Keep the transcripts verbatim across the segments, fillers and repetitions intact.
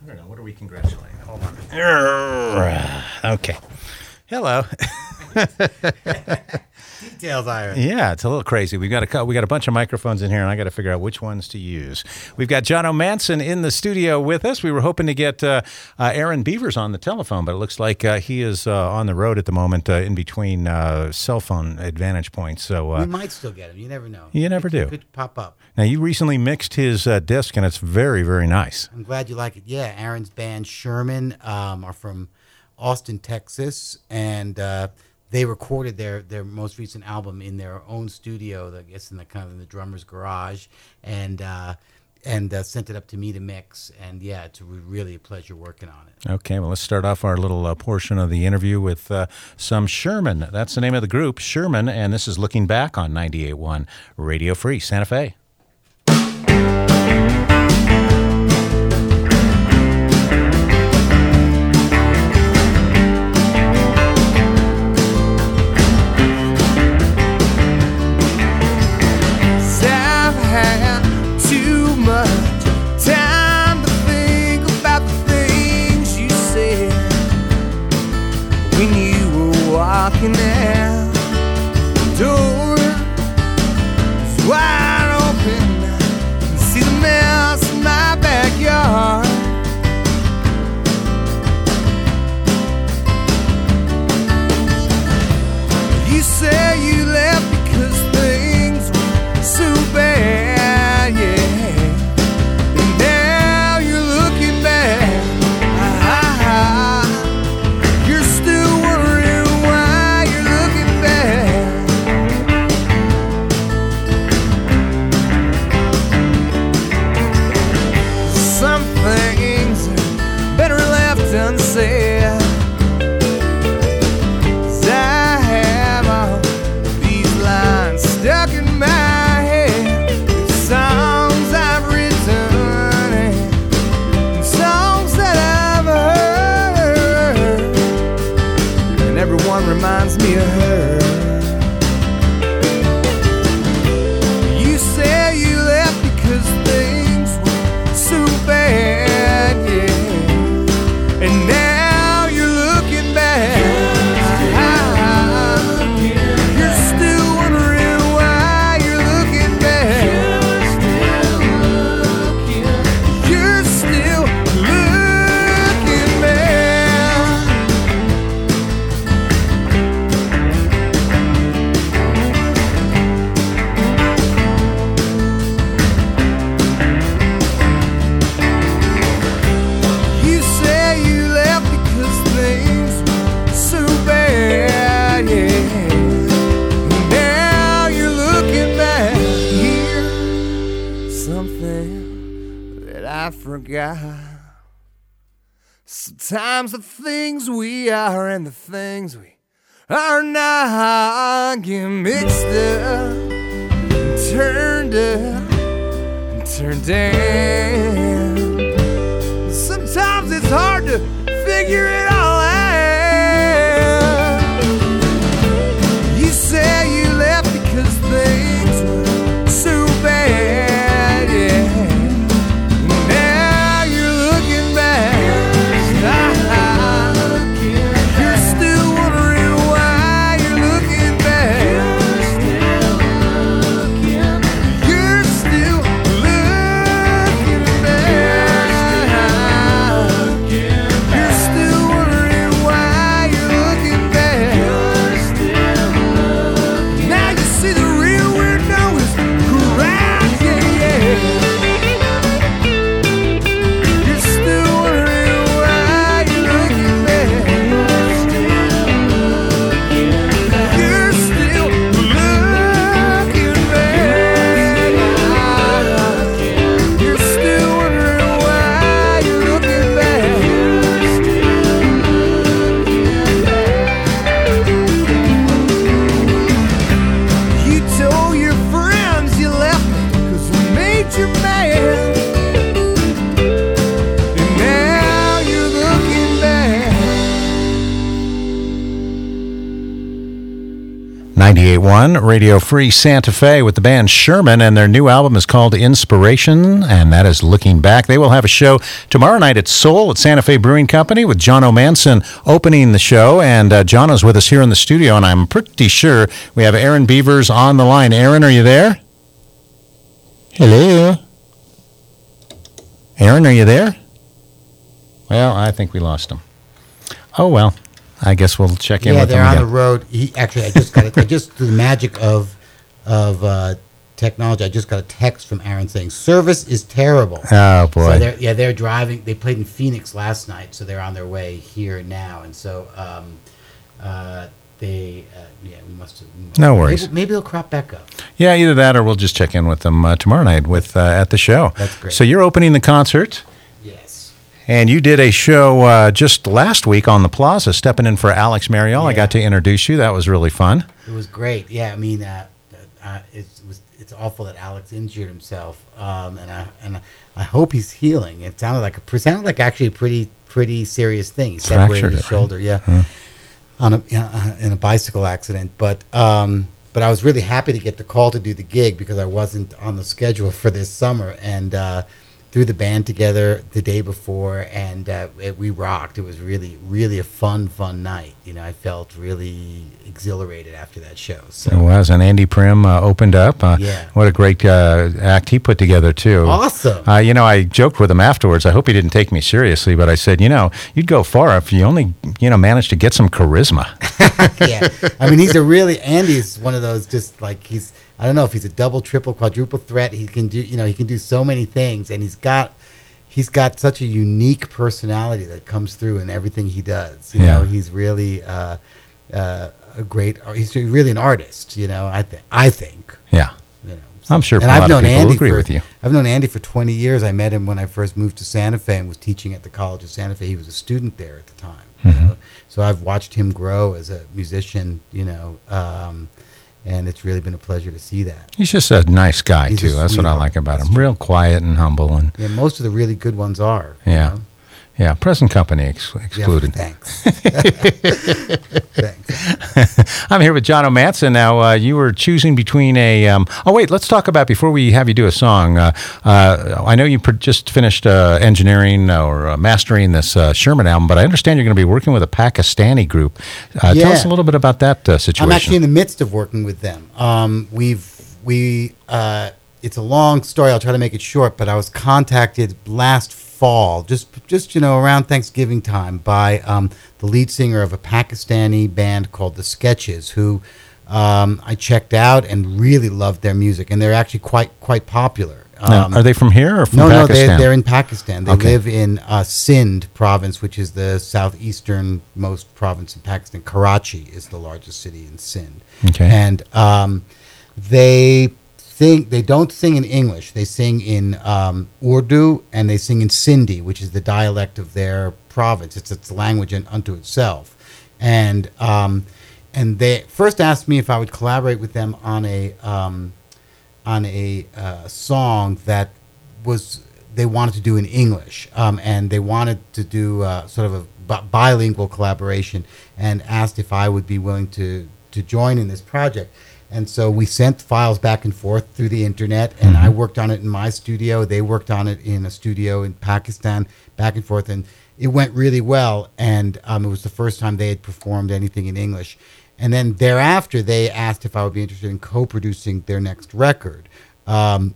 I don't know. What are we congratulating? Hold on. Okay. Hello. Details, Iron. Yeah, it's a little crazy. We've got a we got a bunch of microphones in here, and I got to figure out which ones to use. We've got John O'Manson in the studio with us. We were hoping to get uh, uh, Aaron Beavers on the telephone, but it looks like uh, he is uh, on the road at the moment, uh, in between uh, cell phone advantage points. So uh, we might still get him. You never know. You never it do. Could, could pop up. Now, you recently mixed his uh, disc, and it's very, very nice. I'm glad you like it. Yeah, Aaron's band Sherman um, are from Austin, Texas, and uh, they recorded their, their most recent album in their own studio, I guess in the kind of in the drummer's garage, and uh, and uh, sent it up to me to mix. And yeah, it's really a pleasure working on it. Okay, well, let's start off our little uh, portion of the interview with uh, some Sherman. That's the name of the group, Sherman, and this is Looking Back on ninety-eight point one Radio Free Santa Fe. Walking out the door is wide open. I can see the mess in my backyard. You say you left because things were so bad, yeah. And now you're looking back. Ah, you're still worried why you're looking back. Some things are better left unsaid. 'Cause I have all these lines stuck in my head. Songs I've written and songs that I've heard, and everyone reminds me of her. You say you left because things were so bad, yeah. And now you're looking back. You're still wondering why you're looking back. You're still looking back. You say you left because things were so bad, yeah. Now you're looking back. Here's something that I forgot. Sometimes the things we are and the things we are not get mixed up, and turned up, and turned down. Sometimes it's hard to figure it all out. You say you left because things were so bad, yeah. Now you're looking back. You're still wondering why you're looking back. You're still looking back. ninety-eight point one Radio Free Santa Fe with the band Sherman, and their new album is called Inspiration, and that is Looking Back. They will have a show tomorrow night at Soul at Santa Fe Brewing Company with John O'Manson opening the show, and uh, John is with us here in the studio, and I'm pretty sure we have Aaron Beavers on the line. Aaron, are you there? Hello? Aaron, are you there? Well, I think we lost him. Oh, well. I guess we'll check in yeah, with them they're on again. the road. He actually, I just got it. I just through the magic of of uh, technology, I just got a text from Aaron saying service is terrible. Oh boy! So they're, yeah, they're driving. They played in Phoenix last night, so they're on their way here now. And so um, uh, they, uh, yeah, we must. Have, no worries. Maybe, maybe they'll crop back up. Yeah, either that or we'll just check in with them uh, tomorrow night with uh, at the show. That's great. So you're opening the concert. Yes. And you did a show uh, just last week on the Plaza, stepping in for Alex Mariel. Yeah. I got to introduce you. That was really fun. It was great. Yeah, I mean, uh, uh, it was. It's awful that Alex injured himself, um, and I and I hope he's healing. It sounded like a sounded like actually a pretty pretty serious thing. He separated Fractured his it, shoulder, yeah, Huh. on a uh, in a bicycle accident. But um, but I was really happy to get the call to do the gig because I wasn't on the schedule for this summer, and uh, threw the band together the day before, and uh, it, we rocked. It was really really a fun fun night. You know, I felt really exhilarated after that show. So. It was, and Andy Prim uh, opened up. Uh, Yeah. What a great uh, act he put together, too. Awesome. Uh, you know, I joked with him afterwards. I hope he didn't take me seriously, but I said, you know, you'd go far if you only, you know, managed to get some charisma. Yeah, I mean, he's a really Andy's one of those just like he's I don't know if he's a double, triple, quadruple threat. He can do you know he can do so many things, and he's got he's got such a unique personality that comes through in everything he does. You Yeah. know, he's really uh, uh, a great. He's really an artist. You know, I think I think. Yeah. You know, I'm sure and a I've lot of known people will Andy agree for, with you. I've known Andy for twenty years. I met him when I first moved to Santa Fe and was teaching at the College of Santa Fe. He was a student there at the time. You Mhm. know? So I've watched him grow as a musician, you know, um, and it's really been a pleasure to see that. He's just a nice guy, He's a too. That's what I sweetheart. like about him. That's Real quiet and humble. And Yeah, most of the really good ones are. you Yeah. know? yeah, present company ex- Yeah, excluded. thanks. Thanks. I'm here with John O'Manson. Now, uh, you were choosing between a. Um, oh, wait, let's talk about before we have you do a song. Uh, uh, I know you pr- just finished uh, engineering or uh, mastering this uh, Sherman album, but I understand you're going to be working with a Pakistani group. Uh, Tell Yeah. us a little bit about that uh, situation. I'm actually in the midst of working with them. Um, we've we uh, it's a long story. I'll try to make it short. But I was contacted last fall, just just you know around Thanksgiving time, by um, the lead singer of a Pakistani band called the Sketches, who um, I checked out and really loved their music, and they're actually quite quite popular. Now, Um, are they from here or from no, no, Pakistan? they're, they're in Pakistan. They Okay. live in uh, Sindh province, which is the southeasternmost province in Pakistan. Karachi is the largest city in Sindh. Okay. And um, they sing. They don't sing in English. They sing in um, Urdu, and they sing in Sindhi, which is the dialect of their province. It's its language in, unto itself. And um, and they first asked me if I would collaborate with them on a um, on a uh, song that was they wanted to do in English, um, and they wanted to do uh, sort of a bi- bilingual collaboration, and asked if I would be willing to to join in this project. And so we sent files back and forth through the internet, and I worked on it in my studio. They worked on it in a studio in Pakistan, back and forth, and it went really well. And um, it was the first time they had performed anything in English. And then thereafter, they asked if I would be interested in co-producing their next record. Um,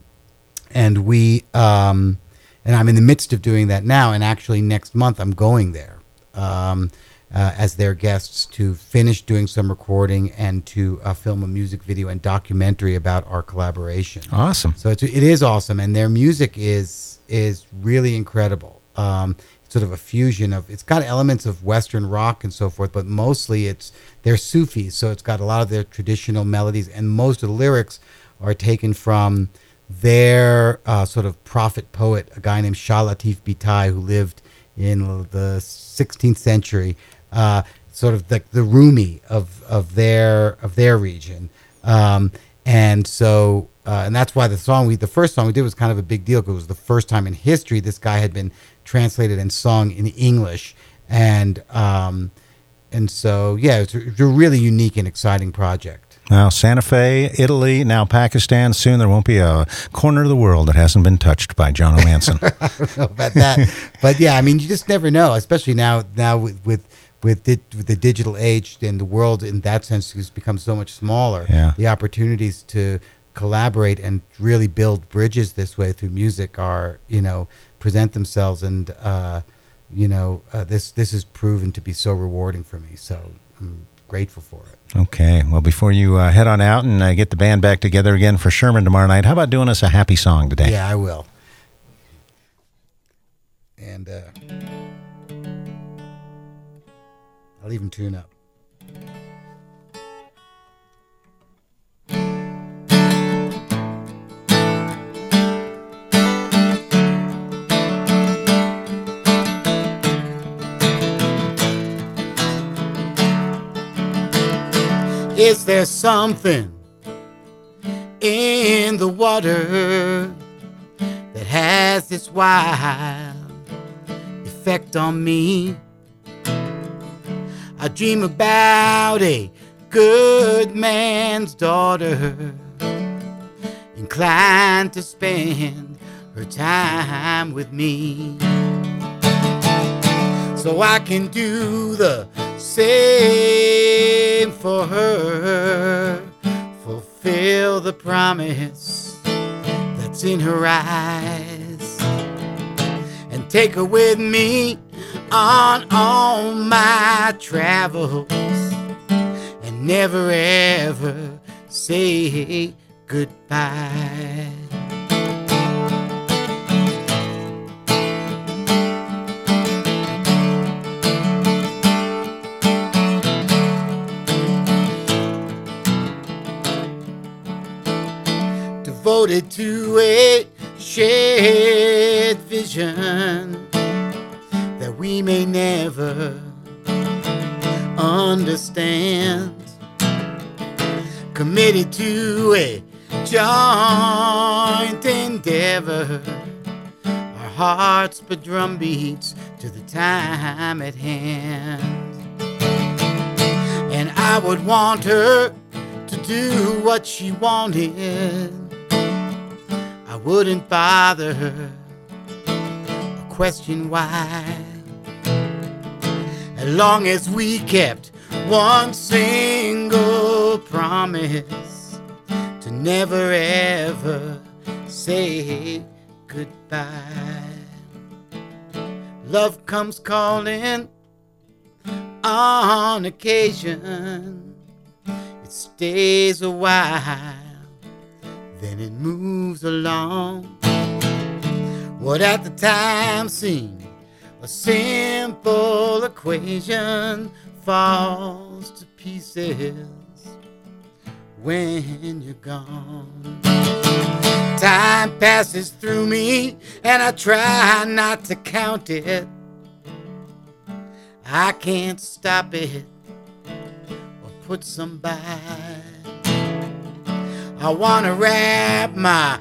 and we, um, and I'm in the midst of doing that now. And actually, next month I'm going there um, uh, as their guests to finish doing some recording and to uh, film a music video and documentary about our collaboration. Awesome. So it's, it is awesome, and their music is is really incredible. Um, sort of a fusion of, it's got elements of Western rock and so forth, but mostly it's they're Sufis, so it's got a lot of their traditional melodies, and most of the lyrics are taken from their uh, sort of prophet poet, a guy named Shah Latif Bhittai, who lived in the sixteenth century, uh, sort of the, the Rumi of of their of their region, um, and so uh, and that's why the song we the first song we did was kind of a big deal because it was the first time in history this guy had been translated and sung in English, and um, and so yeah, it's a, it's a really unique and exciting project. Now, Santa Fe, Italy, now Pakistan. Soon there won't be a corner of the world that hasn't been touched by John O. Manson. I don't know about that, but yeah, I mean, you just never know, especially now. Now with with with, di- with the digital age and the world, in that sense, has become so much smaller. Yeah. The opportunities to collaborate and really build bridges this way through music are, you know, present themselves, and uh, you know, uh, this this has proven to be so rewarding for me. So I'm grateful for it. Okay. Well, before you uh, head on out and uh, get the band back together again for Sherman tomorrow night, how about doing us a happy song today? Yeah, I will. And uh, I'll even tune up. Is there something in the water that has this wild effect on me? I dream about a good man's daughter, inclined to spend her time with me, so I can do the same for her, fulfill the promise that's in her eyes, and take her with me on all my travels, and never ever say goodbye. Devoted to a shared vision that we may never understand, committed to a joint endeavor, our hearts but drum beats to the time at hand. And I would want her to do what she wanted, I wouldn't bother her or question why, as long as we kept one single promise to never ever say goodbye. Love comes calling on occasion, it stays a while, then it moves along. What at the time seemed a simple equation falls to pieces when you're gone. Time passes through me and I try not to count it. I can't stop it or put some by. I want to wrap my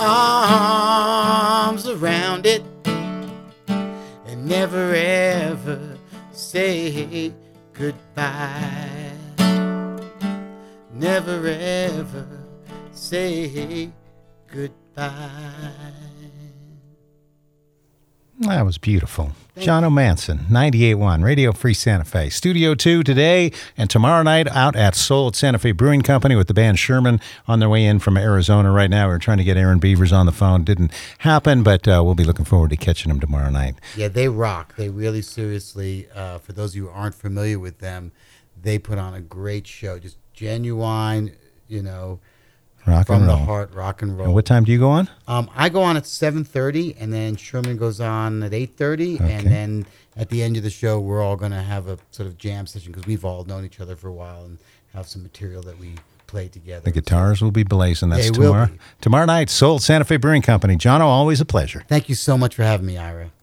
arms around it and never ever say goodbye. Never ever say goodbye. That was beautiful. John O. Manson, ninety-eight point one, Radio Free Santa Fe. Studio two today and tomorrow night out at Soul at Santa Fe Brewing Company with the band Sherman on their way in from Arizona right now. We're trying to get Aaron Beavers on the phone. Didn't happen, but uh, we'll be looking forward to catching them tomorrow night. Yeah, they rock. They really seriously, uh, for those of you who aren't familiar with them, they put on a great show. Just genuine, you know, Rock from and the roll. heart, rock and roll. And what time do you go on? Um, I go on at seven thirty, and then Sherman goes on at eight thirty, Okay. and then at the end of the show, we're all going to have a sort of jam session because we've all known each other for a while and have some material that we play together. The guitars will be blazing. That's They will tomorrow. be. Tomorrow night, Soul at Santa Fe Brewing Company. John O., always a pleasure. Thank you so much for having me, Ira.